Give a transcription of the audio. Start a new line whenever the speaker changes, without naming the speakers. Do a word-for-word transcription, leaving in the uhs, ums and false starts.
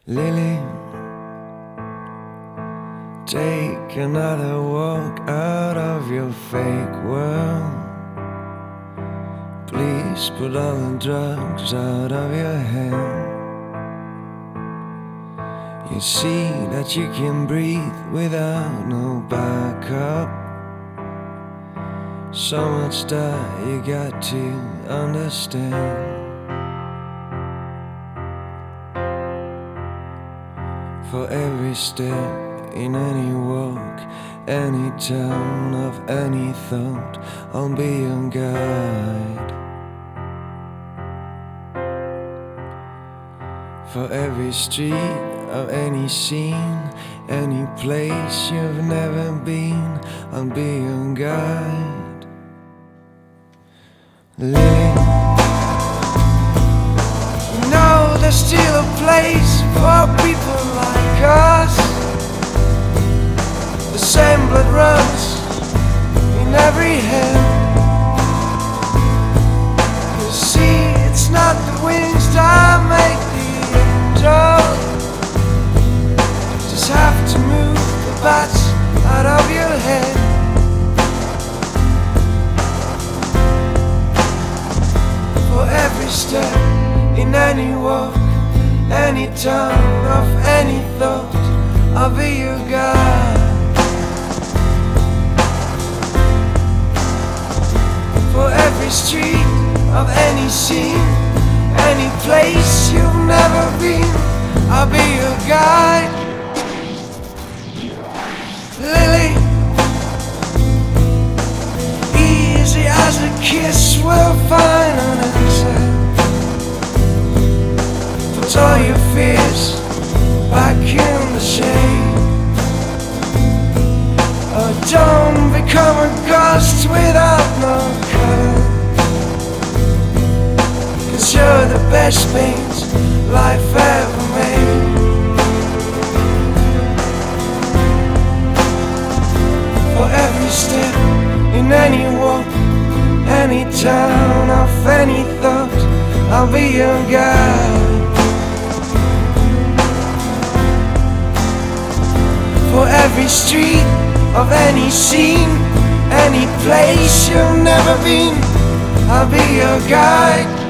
Lily, take another walk out of your fake world. Please put all the drugs out of your head. You see that you can breathe without no backup. So much that you got to understand. For every step in any walk, any turn of any thought, I'll be your guide. For every street of any scene, any place you've never been, I'll be your guide. Lily, no, there's still a place for people like us. The same blood runs in every hand. You see, it's not the wings that make the angel. Just have to move the bats out of your head. For every step in any walk, any turn of any thought, I'll be your guide. For every street of any scene, any place you've never been, I'll be your guide. Lily, easy as a kiss, we'll find an answer. Put all your fears back in the shade. Oh, don't become a ghost without no color. Cause you're the best paint life ever made. For every step in any walk, any turn of any thought, I'll be your guide. For every street of any scene, any place you've never been, I'll be your guide.